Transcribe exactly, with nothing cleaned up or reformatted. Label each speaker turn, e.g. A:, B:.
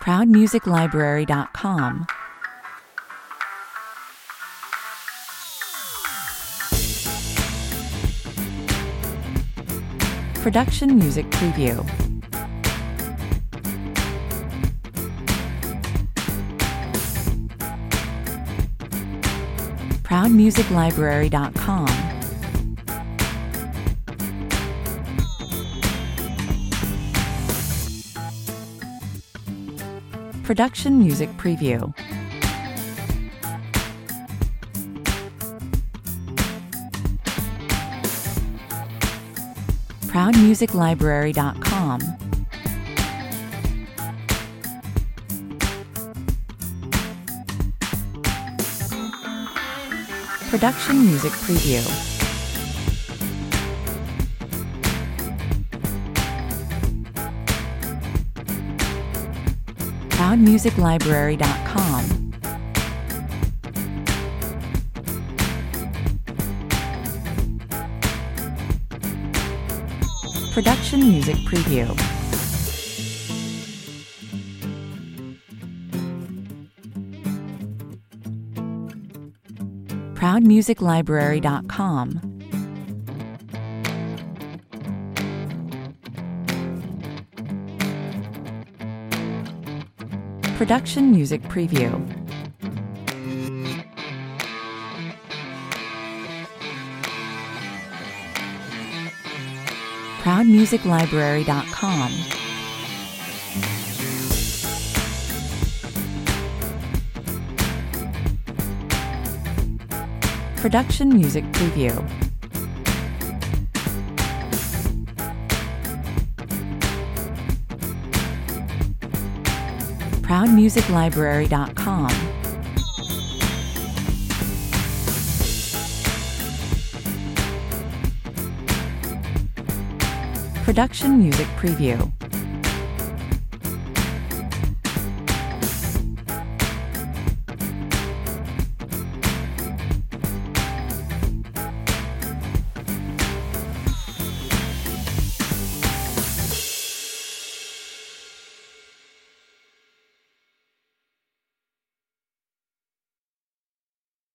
A: proud music library dot com. Production Music Preview. proud music library dot com. Production Music Preview. proud music library dot com. Production Music Preview. proud music library dot com. Production Music Preview. proud music library dot com. Production Music Preview. proud music library dot com. Production Music Preview. proud music library dot com. Production Music Preview.